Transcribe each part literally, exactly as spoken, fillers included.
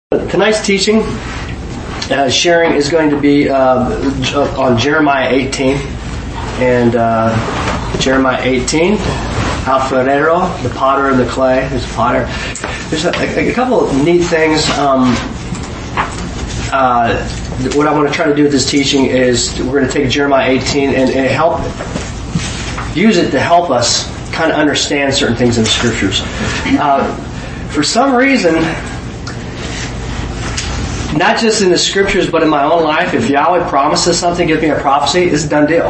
Tonight's teaching, uh, sharing is going to be uh, on Jeremiah eighteen. And uh, Jeremiah eighteen, Alfarero, the potter and the clay. There's a potter. There's a, a couple of neat things. Um, uh, what I want to try to do with this teaching is we're going to take Jeremiah eighteen and, and help use it to help us kind of understand certain things in the Scriptures. Uh, for some reason, not just in the Scriptures, but in my own life, if Yahweh promises something, gives me a prophecy, it's a done deal.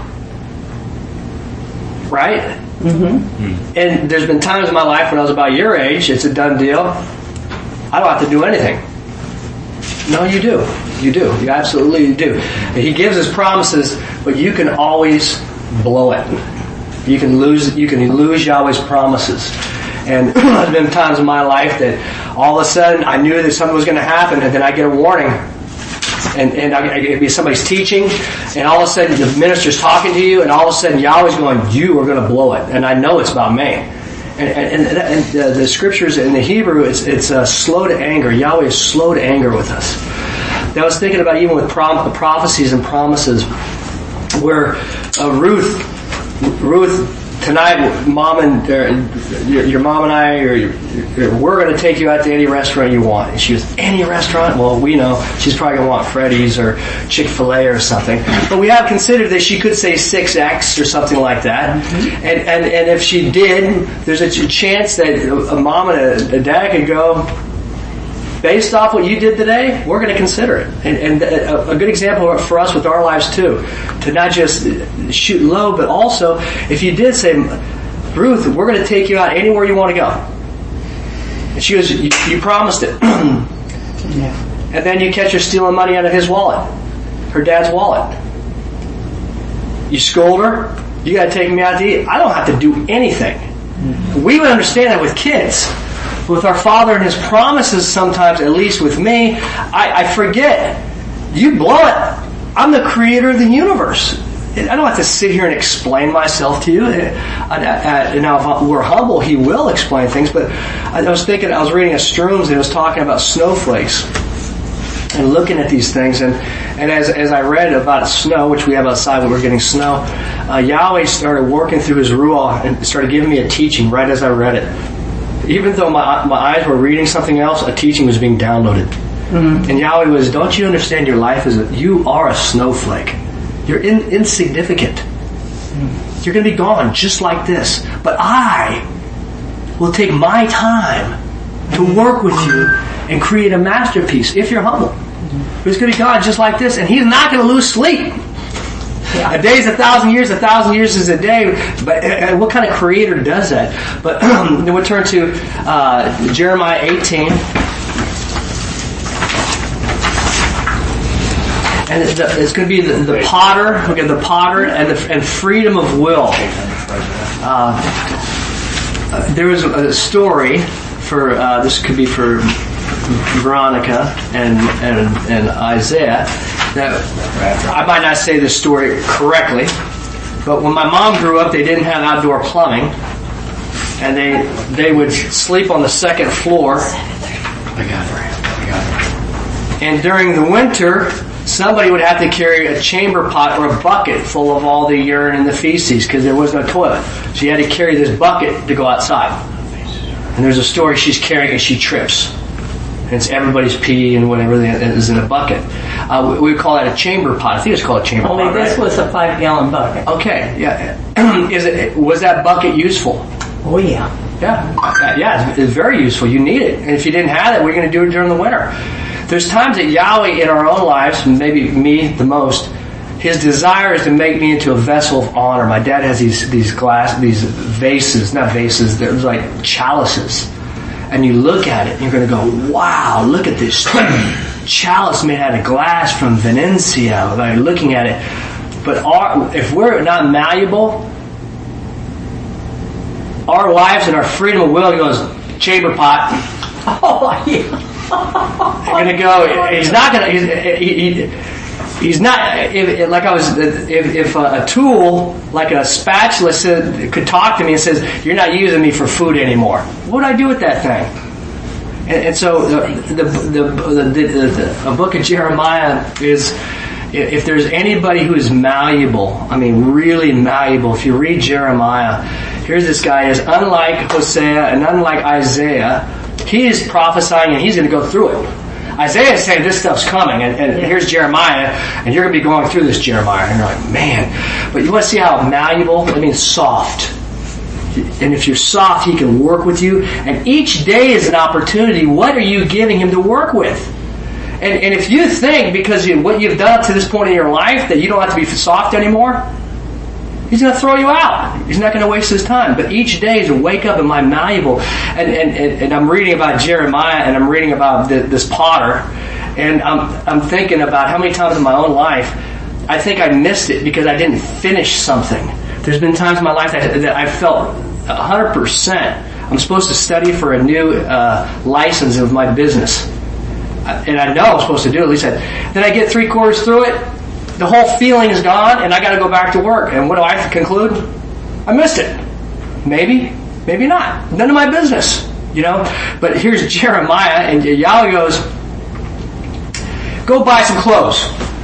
Right? Mm-hmm. And there's been times in my life when I was about your age, it's a done deal. I don't have to do anything. No, you do. You do. You absolutely do. He gives us promises, but you can always blow it. You can lose. You can lose Yahweh's promises. And there's been times in my life that all of a sudden I knew that something was going to happen, and then I get a warning, and and I, I, be somebody's teaching, and all of a sudden the minister's talking to you, and all of a sudden Yahweh's going, "You are going to blow it," and I know it's about me. And and, and, and the, the scriptures in the Hebrew, it's it's uh, slow to anger. Yahweh is slow to anger with us. Now, I was thinking about even with prom- prophecies and promises, where uh, Ruth, Ruth. Tonight, mom and uh, your, your mom and I, or your, your, we're going to take you out to any restaurant you want. And she goes, any restaurant? Well, we know she's probably going to want Freddy's or Chick-fil-A or something. But we have considered that she could say six X or something like that. Mm-hmm. And, and and if she did, there's a chance that a mom and a, a dad could go, based off what you did today, we're going to consider it. And, and a, a good example for us with our lives too, to not just shoot low, but also if you did say, Ruth, we're going to take you out anywhere you want to go. And she goes, you, you promised it. Yeah. And then you catch her stealing money out of his wallet, her dad's wallet. You scold her, you got to take me out to eat. I don't have to do anything. Mm-hmm. We would understand that with kids. With our Father and His promises sometimes, at least with me, I, I forget. You blow it. I'm the creator of the universe. I don't have to sit here and explain myself to you. And now, if we're humble, He will explain things. But I was thinking, I was reading a Strooms and it was talking about snowflakes and looking at these things. And, and as as I read about snow, which we have outside when we're getting snow, uh, Yahweh started working through His Ruach and started giving me a teaching right as I read it. Even though my my eyes were reading something else, a teaching was being downloaded. Mm-hmm. And Yahweh was, don't you understand your life is, a, you are a snowflake. You're in, insignificant. Mm-hmm. You're going to be gone just like this. But I will take my time to work with you and create a masterpiece if you're humble. Mm-hmm. It's going to be gone just like this. And He's not going to lose sleep. Yeah. A day is a thousand years, a thousand years is a day, but uh, what kind of creator does that? But then we'll turn to uh, Jeremiah eighteen. And it's, the, it's going to be the, the potter, okay, the potter and, the, and freedom of will. Uh, uh, there was a story for, uh, this could be for Veronica and, and, and Isaiah. Now, I might not say this story correctly, but when my mom grew up, they didn't have outdoor plumbing, and they they would sleep on the second floor. I got it. I got it. And during the winter, somebody would have to carry a chamber pot or a bucket full of all the urine and the feces because there was no toilet. So you had to carry this bucket to go outside. And there's a story she's carrying and she trips. And it's everybody's pee and whatever is in a bucket. Uh, we, we call that a chamber pot. I think it's called a chamber Only pot. Only this right? was a five-gallon bucket. Okay, yeah. Is it? Was that bucket useful? Oh yeah, yeah, uh, yeah. It's, it's very useful. You need it, and if you didn't have it, we're going to do it during the winter. There's times that Yahweh in our own lives, maybe me the most, His desire is to make me into a vessel of honor. My dad has these these glass, these vases, not vases. They're like chalices. And you look at it, and you're going to go, wow, look at this chalice made out of glass from Venecia. Like looking at it. But our, if we're not malleable, our lives and our freedom of will goes, chamber pot. Oh, yeah. You're going to go, he's not going to, he, he, he's not, if, like I was, if, if a, a tool, like a spatula said, could talk to me and says, you're not using me for food anymore. What would I do with that thing? And, and so the the, the, the, the the the book of Jeremiah is, if there's anybody who is malleable, I mean really malleable, if you read Jeremiah, here's this guy is unlike Hosea and unlike Isaiah. He is prophesying and he's going to go through it. Isaiah is saying this stuff's coming, and, and yeah. here's Jeremiah, and you're going to be going through this, Jeremiah. And you're like, man. But you want to see how malleable? I mean, soft. And if you're soft, he can work with you. And each day is an opportunity. What are you giving him to work with? And, and if you think, because of what you've done up to this point in your life, that you don't have to be soft anymore, he's going to throw you out. He's not going to waste his time. But each day is to wake up, am I malleable? And, and, and, and I'm reading about Jeremiah, and I'm reading about the, this potter, and I'm, I'm thinking about how many times in my own life I think I missed it because I didn't finish something. There's been times in my life that, that I felt one hundred percent I'm supposed to study for a new uh, license of my business. And I know I'm supposed to do it. At least I, then I get three quarters through it, the whole feeling is gone, and I got to go back to work. And what do I conclude? I missed it. Maybe, maybe not. None of my business, you know. But here's Jeremiah, and Yahweh goes, "Go buy some clothes.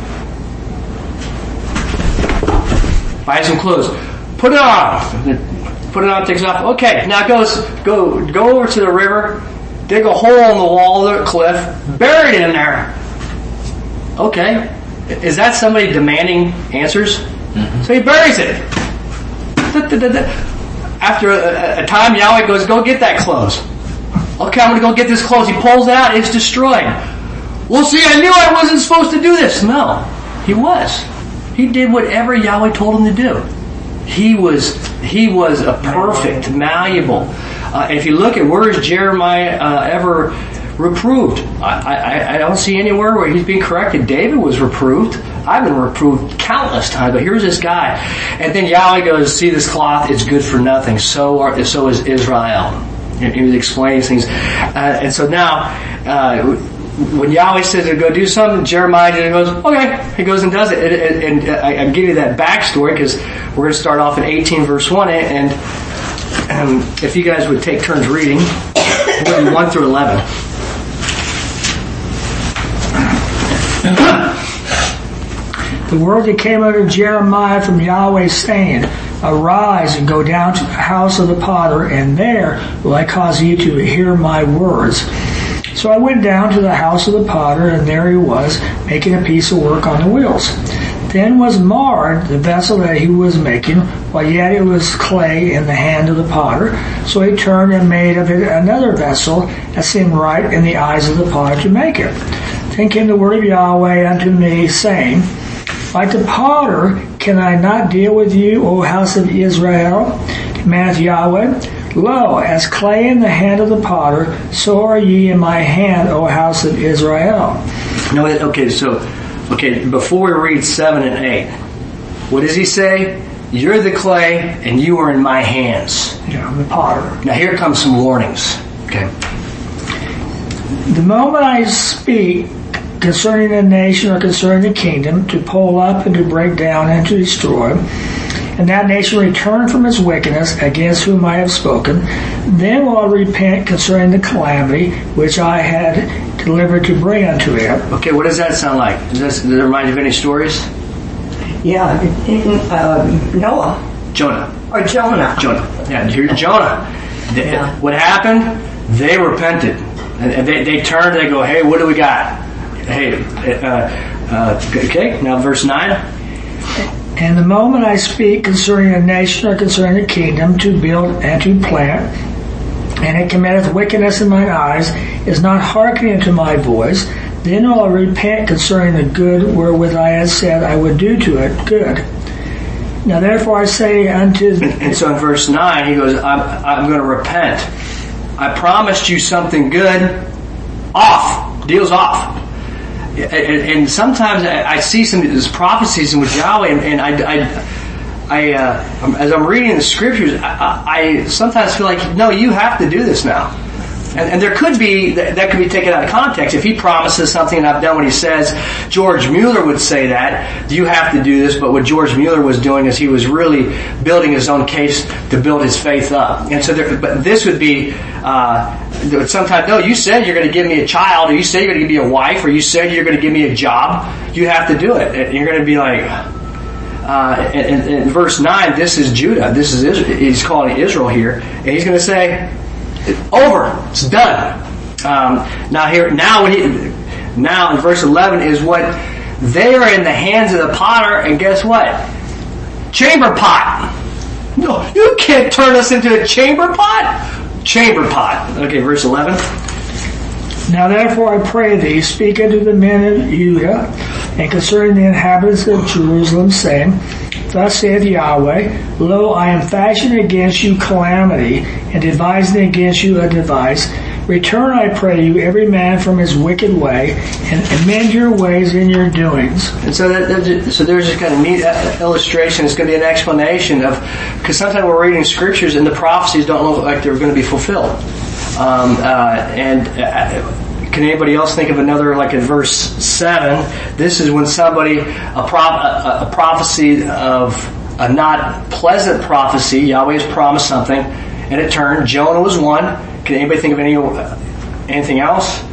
Buy some clothes. Put it on. Put it on. Takes it off. Okay. Now goes go go over to the river, dig a hole in the wall of the cliff, bury it in there. Okay." Is that somebody demanding answers? Mm-hmm. So he buries it. After a, a time, Yahweh goes, "Go get that clothes." Okay, I'm going to go get this clothes. He pulls it out. It's destroyed. Well, see, I knew I wasn't supposed to do this. No, he was. He did whatever Yahweh told him to do. He was he was a perfect, malleable. Uh, and if you look at where is Jeremiah uh, ever reproved? I, I, I don't see anywhere where he's being corrected. David was reproved. I've been reproved countless times, but here's this guy. And then Yahweh goes, "See this cloth, it's good for nothing. So are, so is Israel." And he explains things. Uh, and so now, uh, when Yahweh says to go do something, Jeremiah goes, okay. He goes and does it. And, and, and I, I give you that backstory because we're going to start off in eighteen verse one. And um, if you guys would take turns reading, we're going to do one through eleven. The word that came out of Jeremiah from Yahweh, saying, "Arise and go down to the house of the potter, and there will I cause you to hear my words." So I went down to the house of the potter, and there he was, making a piece of work on the wheels. Then was marred the vessel that he was making, while yet it was clay in the hand of the potter. So he turned and made of it another vessel, that seemed right in the eyes of the potter to make it. Then came the word of Yahweh unto me, saying, "Like the potter, can I not deal with you, O house of Israel? Commandeth Yahweh. Lo, as clay in the hand of the potter, so are ye in my hand, O house of Israel." No, okay, so, okay, before we read seven and eight, what does he say? You're the clay, and you are in my hands. Yeah, I'm the potter. Now here comes some warnings. Okay. The moment I speak concerning a nation or concerning a kingdom, to pull up and to break down and to destroy, and that nation return from its wickedness against whom I have spoken, then will I repent concerning the calamity which I had delivered to bring unto it. Okay, what does that sound like? Does, this, does it remind you of any stories? Yeah, in, uh, Noah. Jonah. Or Jonah. Jonah. Yeah, here's Jonah. They, Yeah. What happened? They repented. And they, they turned and they go, hey, what do we got? Hey, uh, uh, okay, now verse nine. And the moment I speak concerning a nation or concerning a kingdom, to build and to plant, and it committeth wickedness in mine eyes, is not hearkening to my voice, then will I repent concerning the good wherewith I had said I would do to it good. Now therefore I say unto... And, and so in verse nine, he goes, I'm, I'm going to repent. I promised you something good. Off. Deal's off. And, and sometimes I see some of these prophecies with Yahweh, and, and I, I, I uh, as I'm reading the scriptures, I, I sometimes feel like, no, you have to do this now. And, and there could be, that, that could be taken out of context. If he promises something and I've done what he says, George Mueller would say that, you have to do this, but what George Mueller was doing is he was really building his own case to build his faith up. And so there, but this would be, uh, sometimes, no, you said you're going to give me a child, or you said you're going to give me a wife, or you said you're going to give me a job. You have to do it. And you're going to be like, uh, in, in verse nine, this is Judah, this is Israel. He's calling Israel here, and he's going to say, over. It's done. Um, now here, now when he, now in verse eleven is what they are in the hands of the potter, and guess what? Chamber pot. No, you can't turn us into a chamber pot. Chamber pot. Okay, verse eleven. Now therefore I pray thee, speak unto the men of Judah, and concerning the inhabitants of Jerusalem, saying, Thus saith Yahweh, Lo, I am fashioning against you calamity, and devising against you a device. Return, I pray you, every man from his wicked way, and amend your ways in your doings. And so that, that so there's this kind of neat illustration. It's going to be an explanation of, because sometimes we're reading scriptures and the prophecies don't look like they're going to be fulfilled. Um, uh, and uh, can anybody else think of another, like in verse seven, this is when somebody, a, pro, a, a prophecy of a not pleasant prophecy, Yahweh has promised something, and it turned. Jonah was one. Can anybody think of any anything else?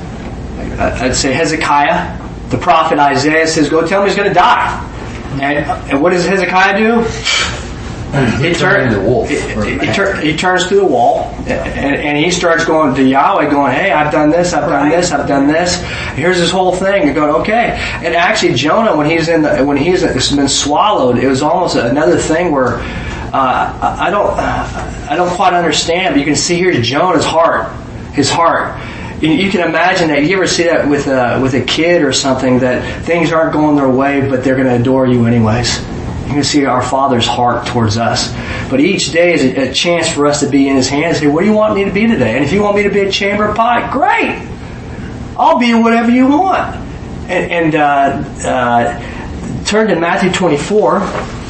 I'd say Hezekiah. The prophet Isaiah says, go tell him he's going to die. And, and what does Hezekiah do? He, turn, the wolf. He, he, he, turn, he turns to the wall, and, and he starts going to Yahweh, going, hey, I've done this, I've done this, I've done this. Here's this whole thing. You're going, okay. And actually, Jonah, when he's in the, when he's been swallowed, it was almost another thing where uh, I don't, I don't quite understand. But you can see here Jonah's heart, his heart. You, you can imagine that. You ever see that with a, with a kid or something, that things aren't going their way, but they're going to adore you anyways. You can see our Father's heart towards us. But each day is a, a chance for us to be in His hands. Say, what do you want me to be today? And if you want me to be a chamber pot, great. I'll be whatever you want. And, and uh, uh, turn to Matthew twenty-four.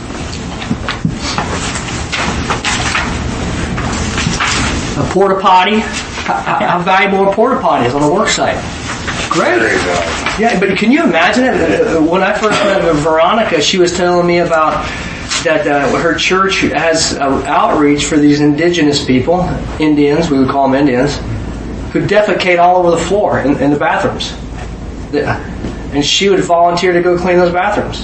A porta potty. How, how valuable a porta potty is on a work site. Great. Yeah, but can you imagine it? When I first met Veronica, she was telling me about that uh, her church has uh, outreach for these indigenous people, Indians, we would call them Indians, who defecate all over the floor in, in the bathrooms. And she would volunteer to go clean those bathrooms.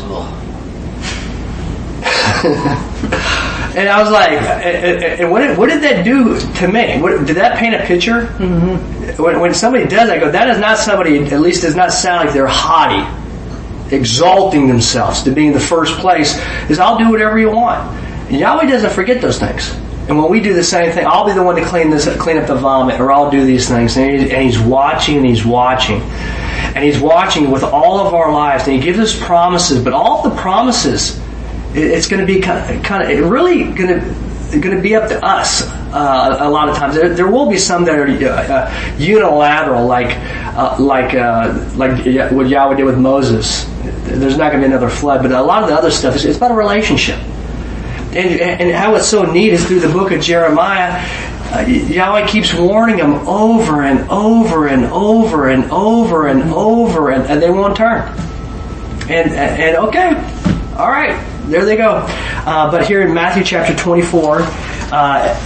And I was like, and what did, what did that do to me? What, did that paint a picture? Mm-hmm. When, when somebody does that, I go, that is not somebody, at least does not sound like they're haughty, exalting themselves to be in the first place, is I'll do whatever you want. And Yahweh doesn't forget those things. And when we do the same thing, I'll be the one to clean this, clean up the vomit, or I'll do these things. And, he, and He's watching, and He's watching. And He's watching with all of our lives. And He gives us promises, but all of the promises, it's going to be kind of, kind of really going to going to be up to us uh, a lot of times. There, there will be some that are uh, unilateral, like uh, like uh, like what Yahweh did with Moses. There's not going to be another flood, but a lot of the other stuff is it's about a relationship. And and how it's so neat is through the book of Jeremiah. Uh, Yahweh keeps warning them over and over and over and over and over, and, and they won't turn. And and okay, all right. There they go. Uh, but here in Matthew chapter twenty-four, uh,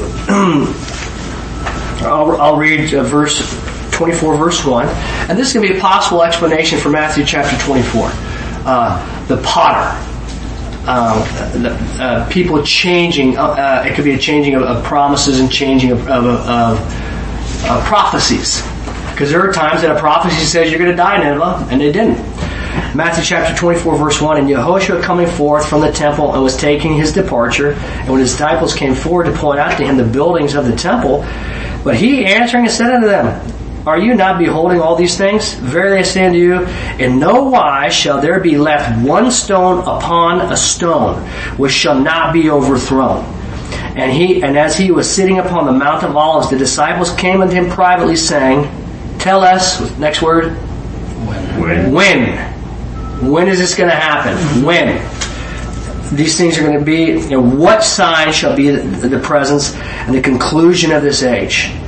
I'll, I'll read uh, verse twenty-four, verse one. And this is going to be a possible explanation for Matthew chapter twenty-four. Uh, the potter. Uh, the, uh, people changing. Uh, it could be a changing of, of promises and changing of, of, of uh, prophecies. Because there are times that a prophecy says you're going to die, Nineveh, and they didn't. Matthew chapter twenty-four, verse one, and Yehoshua coming forth from the temple and was taking his departure, and when his disciples came forward to point out to him the buildings of the temple, but he answering and said unto them, Are you not beholding all these things? Verily I say unto you, in no wise shall there be left one stone upon a stone, which shall not be overthrown. And he, and as he was sitting upon the Mount of Olives, the disciples came unto him privately, saying, Tell us, next word, when. When. When is this going to happen? When? These things are going to be, you know, what sign shall be the, the presence and the conclusion of this age?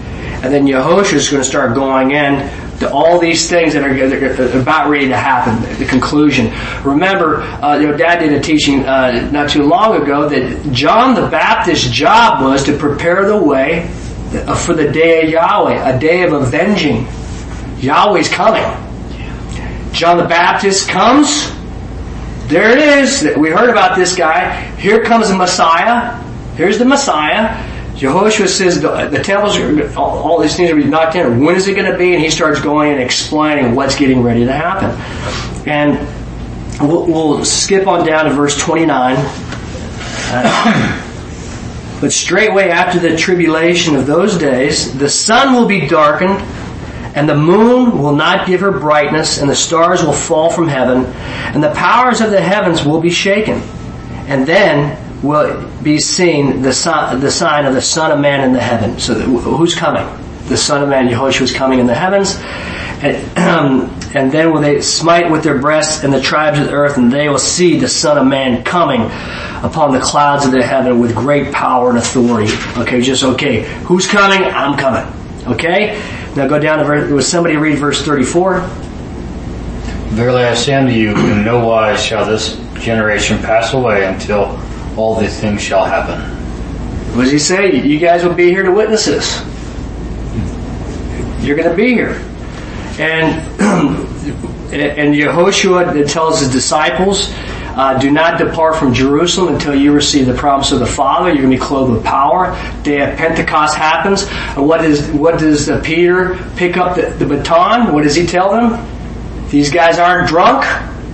And then Yehoshua is going to start going in to all these things that are, that are about ready to happen, the conclusion. Remember, uh, you know, Dad did a teaching uh, not too long ago that John the Baptist's job was to prepare the way for the day of Yahweh, a day of avenging. Yahweh's coming. John the Baptist comes. There it is. We heard about this guy. Here comes the Messiah. Here's the Messiah. Yehoshua says the, the temples, are, all, all these things are going to be knocked in. When is it going to be? And he starts going and explaining what's getting ready to happen. And we'll, we'll skip on down to verse twenty-nine. Uh, but straightway after the tribulation of those days, the sun will be darkened, and the moon will not give her brightness, and the stars will fall from heaven, and the powers of the heavens will be shaken. And then will be seen the, son, the sign of the Son of Man in the heaven. So the, who's coming? The Son of Man, Yehoshua, is coming in the heavens. And, um, and then will they smite with their breasts and the tribes of the earth, and they will see the Son of Man coming upon the clouds of the heaven with great power and authority. Okay, just okay. Who's coming? I'm coming. Okay? Now go down to verse, was somebody read verse thirty-four? Verily I say unto you, in no wise shall this generation pass away until all these things shall happen. What does he say? You guys will be here to witness this. You're going to be here. And and Yehoshua tells his disciples, uh, do not depart from Jerusalem until you receive the promise of the Father. You're going to be clothed with power. Day of Pentecost happens. And what is what does uh, Peter pick up the, the baton? What does he tell them? These guys aren't drunk.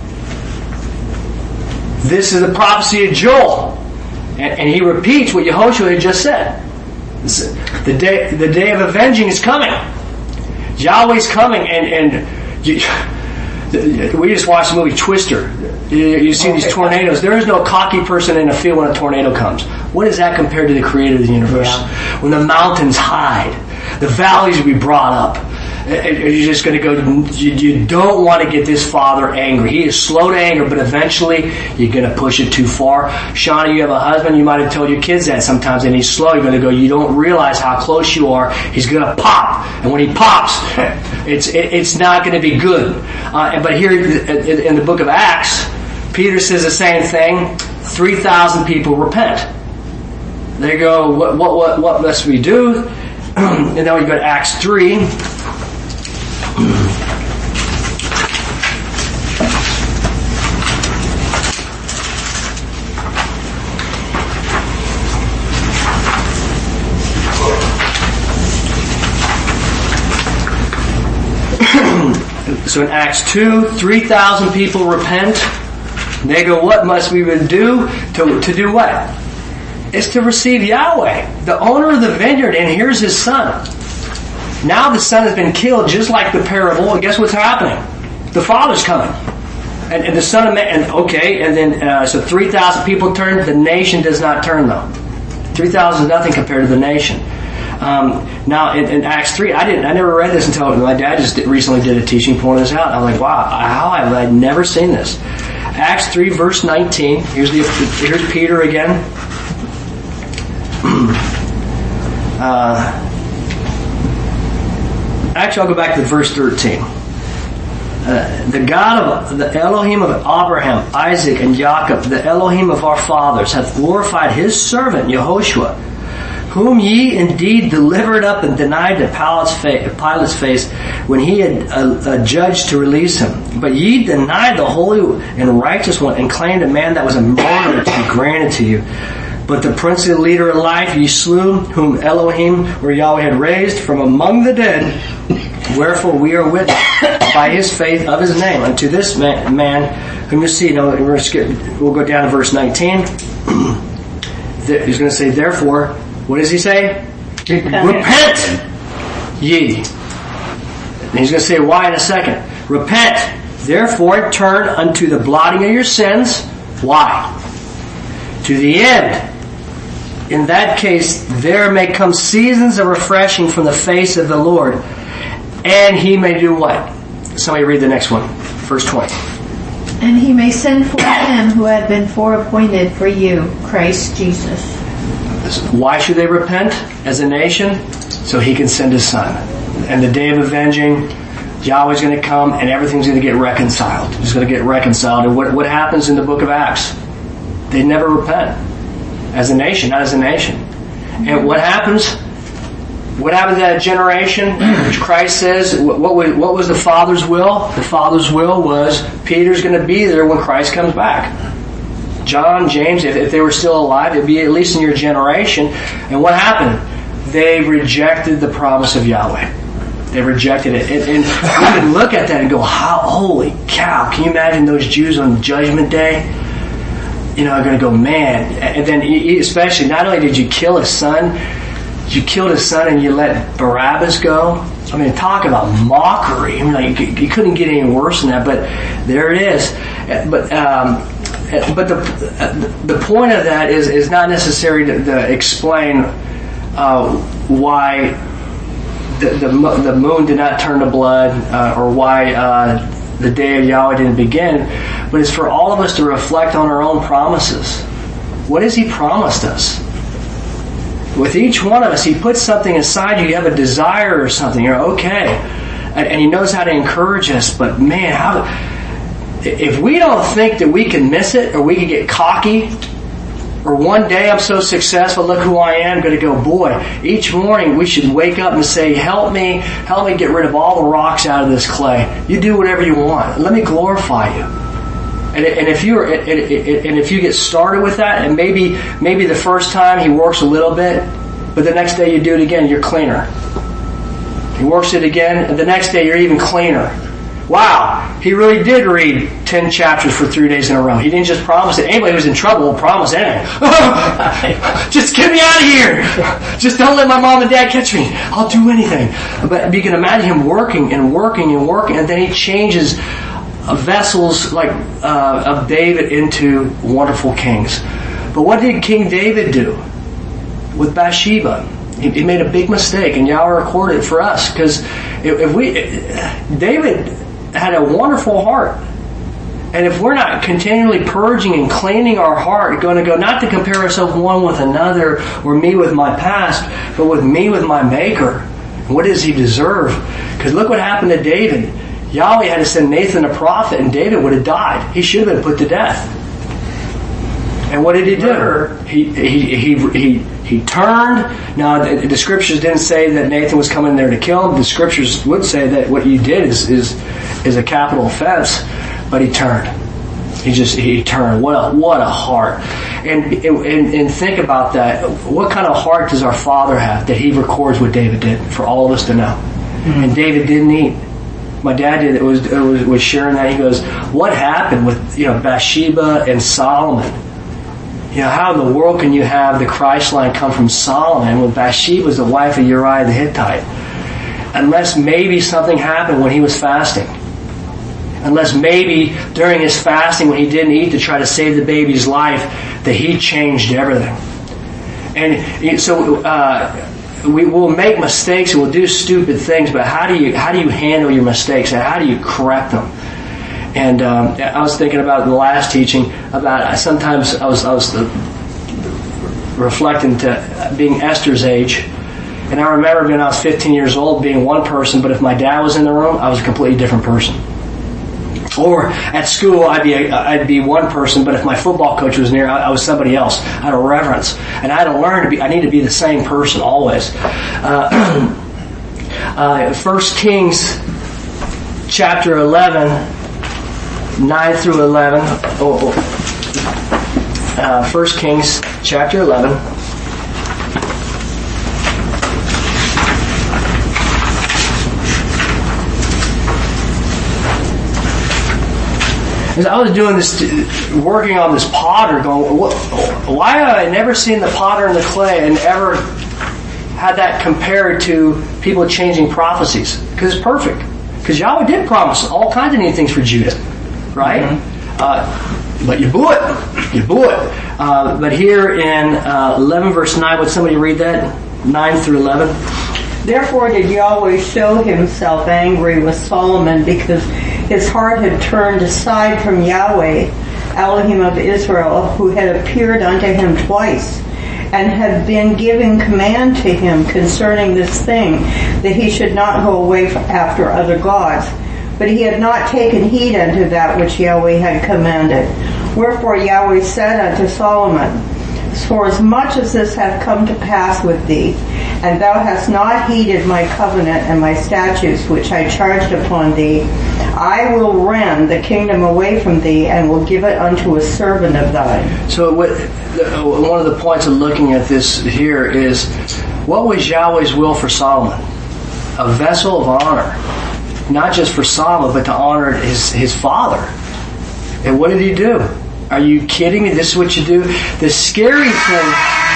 This is the prophecy of Joel. And, and he repeats what Yehoshua had just said. The day, the day of avenging is coming. Yahweh's coming, and, and you, we just watched the movie Twister. You, you see these tornadoes. There is no cocky person in a field when a tornado comes. What is that compared to the creator of the universe? Yeah. When the mountains hide, the valleys will be brought up. You're just going to go, you, you don't want to get this father angry. He is slow to anger, but eventually you're going to push it too far. Shauna, you have a husband, you might have told your kids that sometimes, and he's slow. You're going to go, you don't realize how close you are. He's going to pop. And when he pops, it's it, it's not going to be good. Uh, but here in the book of Acts, Peter says the same thing. three thousand people repent. They go, what, what, what, what must we do? And then we go to Acts three. So in Acts two, three thousand people repent. They go, what must we do? To, to do what? It's to receive Yahweh, the owner of the vineyard, and here's his son. Now the son has been killed, just like the parable, and guess what's happening? The father's coming. And, and the son of man, and okay, and then, uh, so three thousand people turn, the nation does not turn though. three thousand is nothing compared to the nation. Um, now in, in Acts three, I didn't, I never read this until my dad just did, recently did a teaching pointing this out. I was like, wow, how have I never seen this? Acts three verse nineteen, here's the, here's Peter again. uh, Actually, I'll go back to verse thirteen. Uh, the God of the Elohim of Abraham, Isaac, and Jacob, the Elohim of our fathers, hath glorified his servant Yehoshua, whom ye indeed delivered up and denied to Pilate's face when he had uh, uh, judged to release him. But ye denied the holy and righteous one, and claimed a man that was a murderer to be granted to you. But the princely leader of life ye slew, whom Elohim or Yahweh had raised from among the dead. Wherefore we are witness by his faith of his name unto this man, man whom you see. Now we're skip, we'll go down to verse nineteen. He's going to say, therefore, what does he say? Repent, Repent ye. And he's going to say why in a second. Repent, therefore turn unto the blotting of your sins. Why? To the end. In that case, there may come seasons of refreshing from the face of the Lord. And he may do what? Somebody read the next one. Verse twenty. And he may send forth him who had been foreappointed for you, Christ Jesus. Why should they repent as a nation? so he can send his son. And the day of avenging, Yahweh's going to come and everything's going to get reconciled. It's going to get reconciled. And what, what happens in the book of Acts? They never repent. As a nation, not as a nation. And what happens? What happened to that generation? Which Christ says, what, what, was, what was the Father's will? The Father's will was Peter's going to be there when Christ comes back. John, James, if, if they were still alive, it'd be at least in your generation. And what happened? They rejected the promise of Yahweh. They rejected it. And, and we can look at that and go, how, holy cow, can you imagine those Jews on Judgment Day? You know, are going to go, man. And then especially, not only did you kill his son, you killed his son and you let Barabbas go. I mean, talk about mockery. I mean, like, you couldn't get any worse than that, but there it is. But, um, but the the point of that is, is not necessary to, to explain uh, why the, the the moon did not turn to blood uh, or why uh, the day of Yahweh didn't begin, but it's for all of us to reflect on our own promises. What has He promised us? With each one of us, He puts something inside you. You have a desire or something. You're okay, and, and He knows how to encourage us. But man, how if we don't think that we can miss it, or we can get cocky, or one day I'm so successful, look who I am, going to go, boy, each morning we should wake up and say, help me, help me get rid of all the rocks out of this clay. You do whatever you want. Let me glorify you. And, and if you and, and if you get started with that, and maybe maybe the first time He works a little bit, but the next day you do it again, you're cleaner. He works it again, and the next day you're even cleaner. Wow, He really did read ten chapters for three days in a row. He didn't just promise it. Anybody who's in trouble will promise anything. Just get me out of here. Just don't let my mom and dad catch me. I'll do anything. But you can imagine Him working and working and working, and then He changes vessels like uh, of David into wonderful kings. But what did King David do with Bathsheba? He, he made a big mistake, and Yahweh recorded it for us, because if, if we, David had a wonderful heart. And if we're not continually purging and cleaning our heart, going to go not to compare ourselves one with another or me with my past, but with me with my Maker. What does he deserve? Because look what happened to David. Yahweh had to send Nathan a prophet, and David would have died. He should have been put to death. And what did he do? He he he he he turned. Now the, the scriptures didn't say that Nathan was coming there to kill him. The scriptures would say that what you did is is is a capital offense. But he turned. He just he turned. What a what a heart! And and and think about that. What kind of heart does our Father have that He records what David did for all of us to know? Mm-hmm. And David didn't eat. My dad did. It was it was, was sharing that. He goes, "What happened with you know Bathsheba and Solomon? You know, how in the world can you have the Christ line come from Solomon when Bathsheba was the wife of Uriah the Hittite? Unless maybe something happened when he was fasting. Unless maybe during his fasting when he didn't eat to try to save the baby's life, that he changed everything. And so uh, we will make mistakes and we'll do stupid things, but how do you how do you handle your mistakes and how do you correct them? And um, I was thinking about in the last teaching about sometimes I was I was reflecting to being Esther's age, and I remember when I was fifteen years old being one person, but if my dad was in the room, I was a completely different person. Or at school, I'd be a, I'd be one person, but if my football coach was near, I, I was somebody else. I had a reverence, and I had to learn to be. I need to be the same person always. Uh, uh, First Kings, chapter eleven. nine through eleven. Oh, oh. Uh, First Kings chapter eleven. As I was doing this, working on this potter, going, what, why have I never seen the potter and the clay and ever had that compared to people changing prophecies? Because it's perfect. Because Yahweh did promise all kinds of neat things for Judah. Right? Mm-hmm. Uh, but you blew it. You blew it. Uh, but here in uh, eleven verse nine, would somebody read that? nine through eleven. Therefore did Yahweh show himself angry with Solomon because his heart had turned aside from Yahweh, Elohim of Israel, who had appeared unto him twice, and had been given command to him concerning this thing, that he should not go away after other gods. But he had not taken heed unto that which Yahweh had commanded. Wherefore Yahweh said unto Solomon, For as much as this hath come to pass with thee, and thou hast not heeded my covenant and my statutes which I charged upon thee, I will rend the kingdom away from thee, and will give it unto a servant of thine. So what, the, one of the points of looking at this here is, what was Yahweh's will for Solomon? A vessel of honor. Not just for Solomon, but to honor his, his father. And what did he do? Are you kidding me? This is what you do? The scary thing...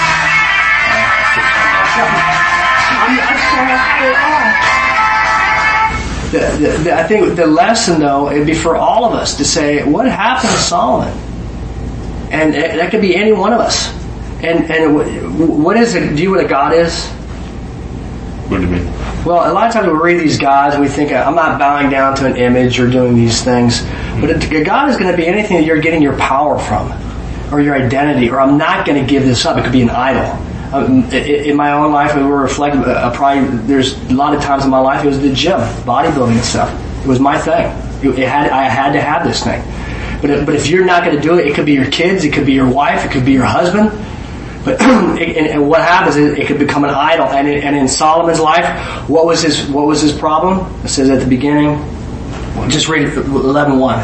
The, the, the, I think the lesson, though, it'd be for all of us to say, what happened to Solomon? And it, that could be any one of us. And and what is it? Do you know what a God is? What do you mean? Well, a lot of times we read these gods and we think, I'm not bowing down to an image or doing these things. But a God is going to be anything that you're getting your power from, or your identity, or I'm not going to give this up. It could be an idol. Um, in my own life, we were reflecting. Uh, probably, there's a lot of times in my life it was the gym, bodybuilding and stuff. It was my thing. It, it had, I had to have this thing. But if, but if you're not going to do it, it could be your kids, it could be your wife, it could be your husband. But and, and what happens is it could become an idol. And in, and in Solomon's life, what was his what was his problem? It says at the beginning. Just read eleven one.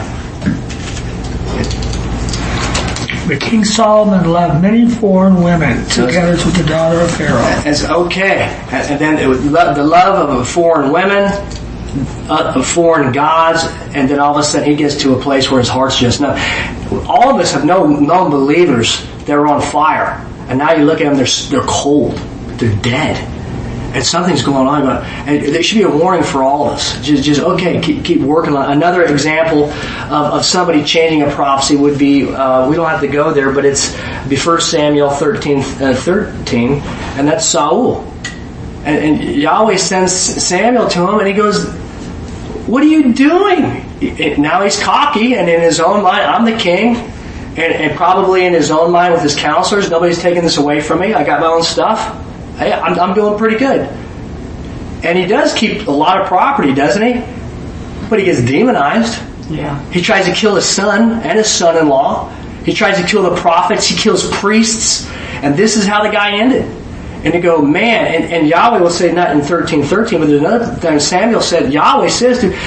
But King Solomon loved many foreign women, together with the daughter of Pharaoh. It's okay. And then it was the love of foreign women, of foreign gods, and then all of a sudden he gets to a place where his heart's just numb. All of us have known, known believers that are on fire, and now you look at them, they're, they're cold. They're dead. And something's going on. And there should be a warning for all of us. Just, just okay, keep, keep working on it. Another example of, of somebody changing a prophecy would be, uh, we don't have to go there, but it's be First Samuel thirteen, uh, thirteen, and that's Saul. And, and Yahweh sends Samuel to him, and he goes, what are you doing? And now he's cocky, and in his own mind, I'm the king. And, and probably in his own mind with his counselors, nobody's taking this away from me. I got my own stuff. Hey, I'm, I'm doing pretty good. And he does keep a lot of property, doesn't he? But he gets demonized. Yeah. He tries to kill his son and his son-in-law. He tries to kill the prophets. He kills priests. And this is how the guy ended. And you go, man, and, and Yahweh will say, not in thirteen thirteen, but there's another time Samuel said, Yahweh says to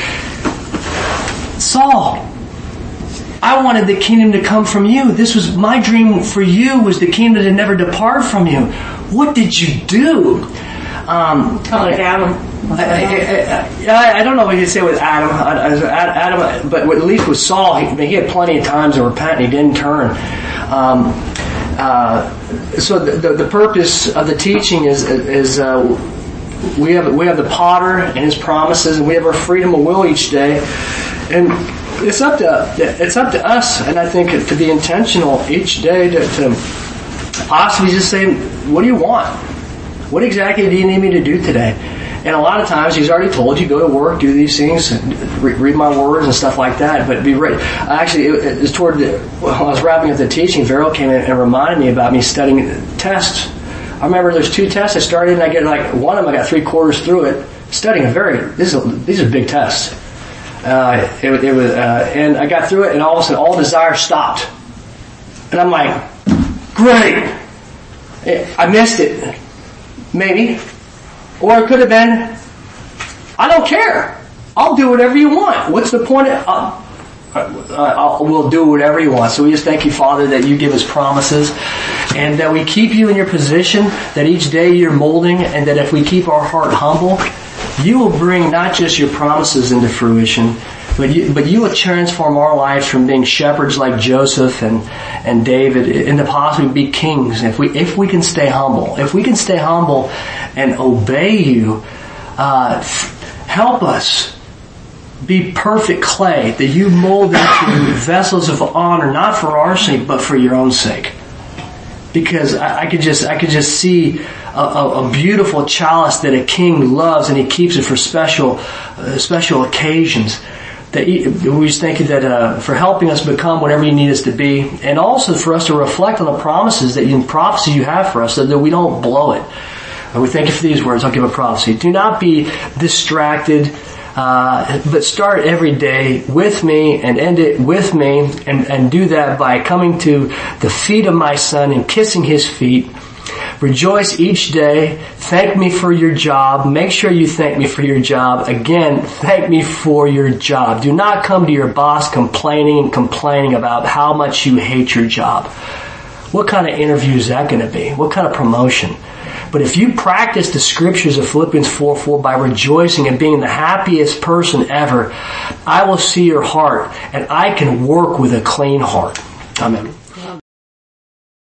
Saul, I wanted the kingdom to come from you. This was my dream for you, was the kingdom to never depart from you. What did you do? Um, Like Adam. I, I, I, I don't know what you say with Adam. Adam, but at least with Saul, he, he had plenty of times to repent and he didn't turn. Um, uh, so the, the, the purpose of the teaching is is uh, we have we have the Potter and his promises, and we have our freedom of will each day, and it's up to it's up to us, and I think to be intentional each day to. to possibly just say, what do you want? What exactly do you need me to do today? And a lot of times he's already told you, go to work, do these things, read my words and stuff like that. But be ready. Actually, it was toward the, when I was wrapping up the teaching, Vero came in and reminded me about me studying tests. I remember there's two tests I started, and I get like one of them, I got three quarters through it, studying a very, this is, these are big tests. Uh, it, it was, uh, and I got through it, and all of a sudden all desire stopped. And I'm like, great. I missed it. Maybe. Or it could have been, I don't care. I'll do whatever you want. What's the point of, uh, uh, we'll do whatever you want. So we just thank you, Father, that you give us promises and that we keep you in your position, that each day you're molding, and that if we keep our heart humble, you will bring not just your promises into fruition, But you, but you will transform our lives from being shepherds like Joseph and, and David into possibly be kings if we if we can stay humble. If we can stay humble and obey you, uh, help us be perfect clay that you mold into vessels of honor, not for our sake, but for your own sake. Because I, I could just I could just see a, a, a beautiful chalice that a king loves, and he keeps it for special uh, special occasions. that we just thank you that uh, for helping us become whatever you need us to be, and also for us to reflect on the promises that in prophecy you have for us, so that we don't blow it. And we thank you for these words. I'll give a prophecy. Do not be distracted, uh, but start every day with me and end it with me, and, and do that by coming to the feet of my Son and kissing his feet. Rejoice each day. Thank me for your job. Make sure you thank me for your job. Again, thank me for your job. Do not come to your boss complaining and complaining about how much you hate your job. What kind of interview is that going to be? What kind of promotion? But if you practice the scriptures of Philippians four four by rejoicing and being the happiest person ever, I will see your heart, and I can work with a clean heart. Amen.